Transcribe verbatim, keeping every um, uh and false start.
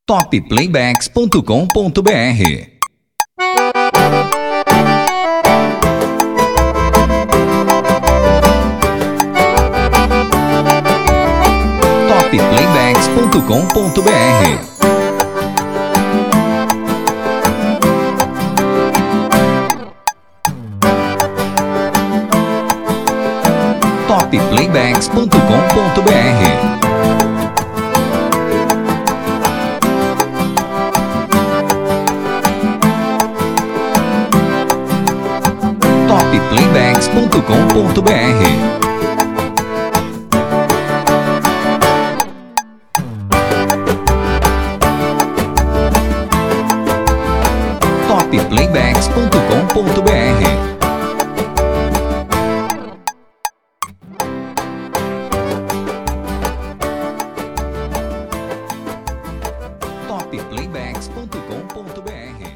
top playbacks ponto com ponto br. top playbacks ponto com ponto br. top playbacks ponto com ponto br. top playbacks ponto com ponto br. top playbacks ponto com ponto br. top playbacks ponto com ponto br.